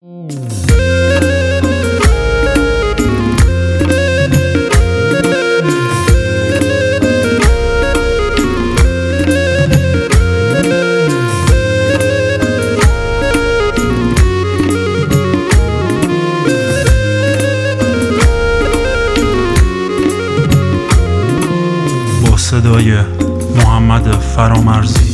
صدای محمد فرامرزی.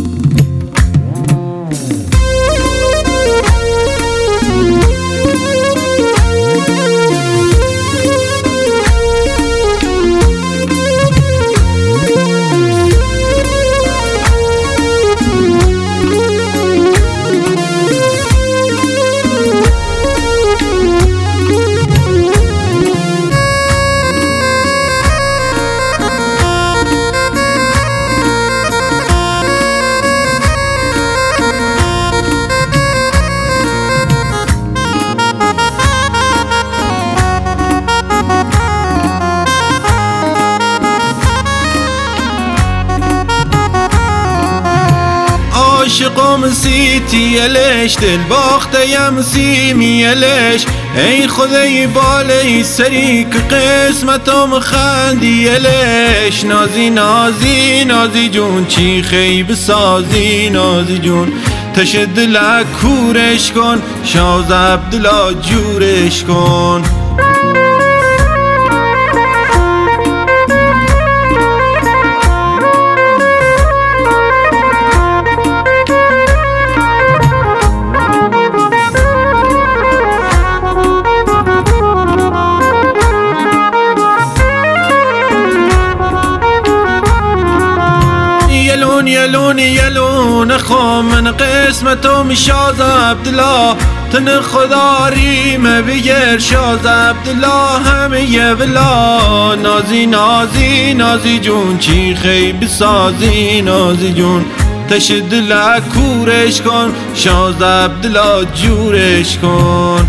عاشقم سیتیلش دل باختیم سیمیلش ای خدای بالای سری که قسمتم خندیلش نازی نازی نازی جون چی خیب سازی نازی جون تش دلک کورش کن شاز عبدالله جورش کن یلون یلون خو من قسمتم شاز عبدالله تن خدا ریم بگیر شاز عبدالله همه یه ولا نازی نازی نازی جون چی خیب سازی نازی جون تش دلک کورش کن شاز عبدالله جورش کن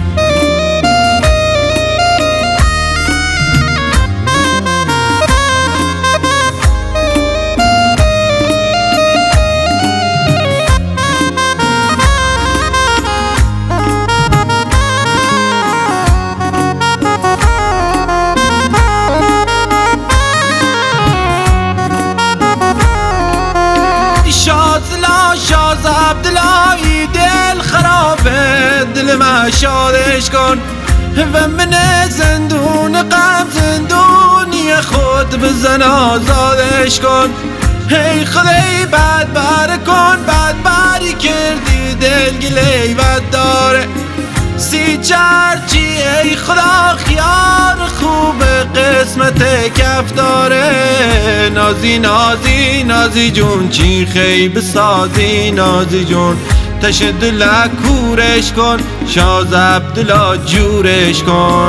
شاز عبدالله دل خرابه دل ما شادش کن و من زندون غم زندونی خود بزن آزادش کن ای خدای بد بر کن بد بری کردی دل گلی بد داره سی چرچی ای خدا خیار خوب قسمت کف داره نازی نازی نازی جون چی خیب سازی نازی جون تش دلک کورش کن شاز عبدالله جورش کن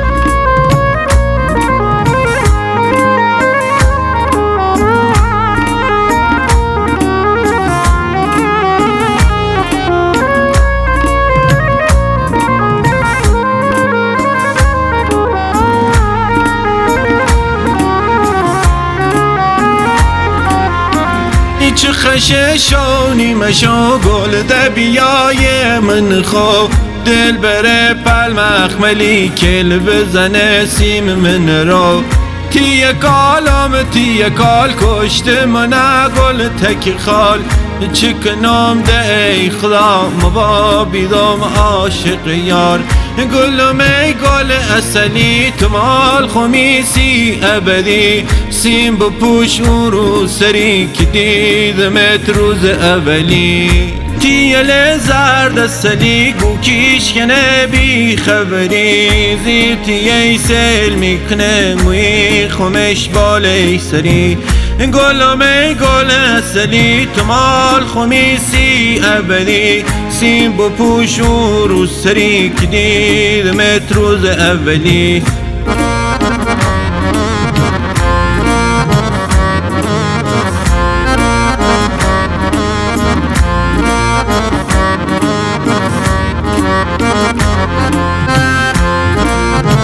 چه خششانی مشو گل دبیای من خو دل بره پل مخملی کل بزنه سیم من رو تیه کالم تیه کال کشت من گل تک خال چکنام ده ای خدا مبا بیدم عاشق یار گلم ای گل اصلی تو مال خمیسی ابدی سیم بپوش اون رو سری که دیدمت روز اولی تیل زرد اصلی گو کیش کنه بی خبری زیر تیه سیل میکنه موی خمش بالای سری گلم ای گل اصلی تو مال خمیسی ابدی سیم بپوش اون رو سری که دیدمت روز اولی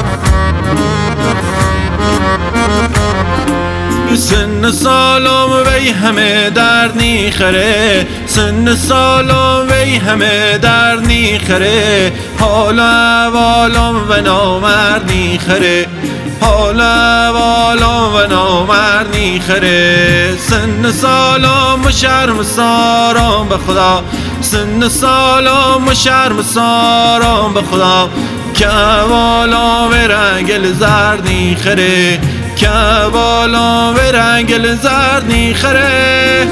سن سالم وی همه درد نیخره، سن سالم وی همه درد نیخره، حال احوالم و نامرد نیخره، حال احوالم و نامرد نیخره. سن سالم و شرم سارم به خدا، سن سالم و شرم سارم به خدا، که احوالم و رنگل زرد نیخره، که احوالم و رنگل زرد نیخره.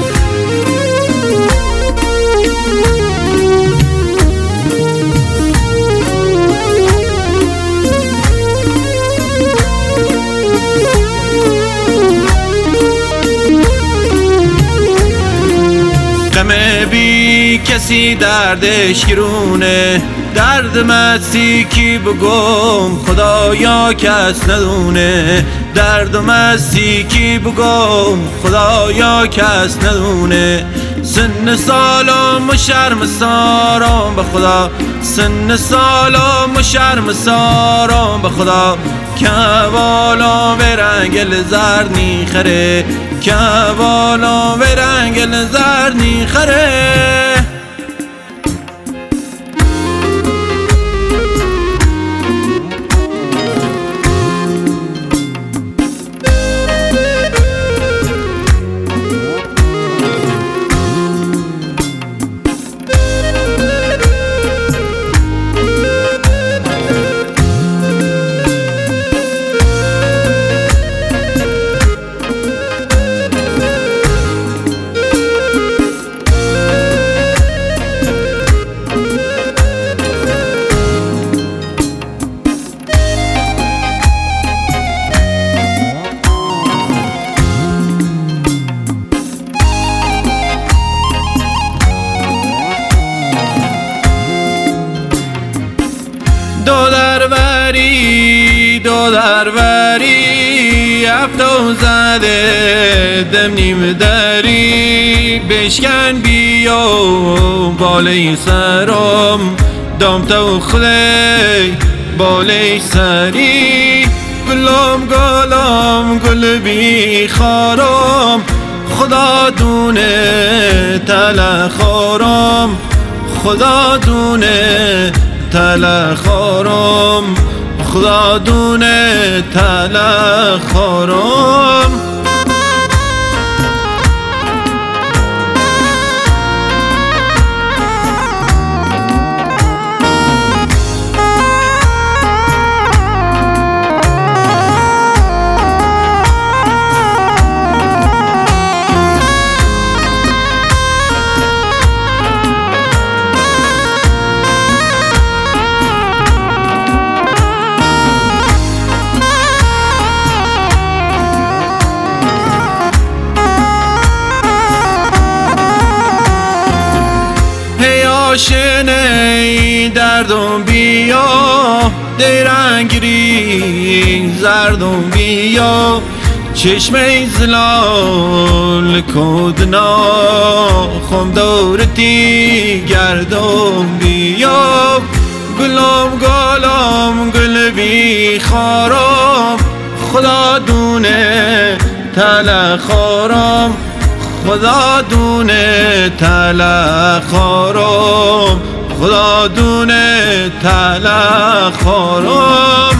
غم بی کسی دردش گرونه، درد مستی کی بگم خدایا کس ندونه، درد مستی کی بگم خدایا کس ندونه. سن سالم و شرم سارم به خدا، سن سالم و شرم سارم به خدا، که احوالم و رنگل زرد نیخره، که احوالم و رنگل زرد نیخره. دو دروری افتو زده دم نیم دری، بشکن بیا بالای سرم دام تو خلی بالای سری. گلم گلم گل بی خارم، خدا دونه تلخارم، خدا دونه تلخارم، خدا دونه تلخارم. آشنه دردم بیا، دیرنگری زردم بیا، چشمه زلال کدنا خم دورتی گردم بیا. گلم گلم گل بی خارم، خدا دونه تلخارم، خدا دونه تلخارم، خدا دونه تلخارم.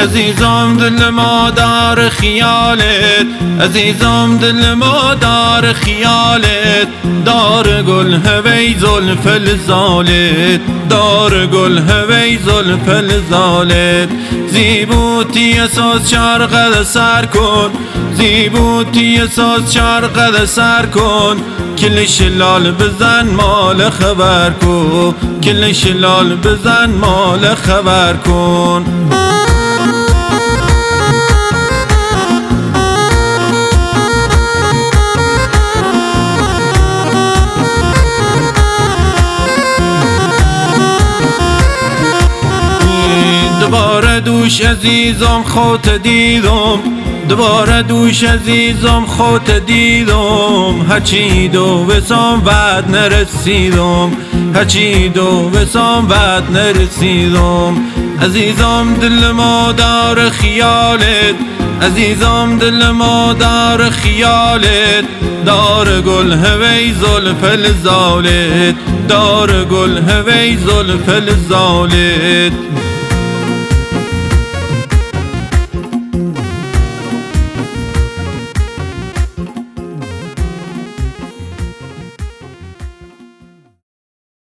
عزیزم دل ما دار خیالت، عزیزم دل ما دار خیالت، دار گل هوی زلف لزالت، دار گل هوی زلف لزالت. زیبوتی اساس شرق سر کن، زیبوتی اساس شرق سر کن، کلش لال بزن مال خبر کن، کلش لال بزن مال خبر کن. دوباره دوش عزیزم خودت دیدم، دوباره دوش عزیزم خودت دیدم، هرچی دو بسام بعد نرسیدم، هرچی دو بسام بعد نرسیدم. عزیزم دل ما دار خیالت، عزیزم دل ما دار خیالت، دار گل هوی زلف لزالت، دار گل هوی زلف لزالت.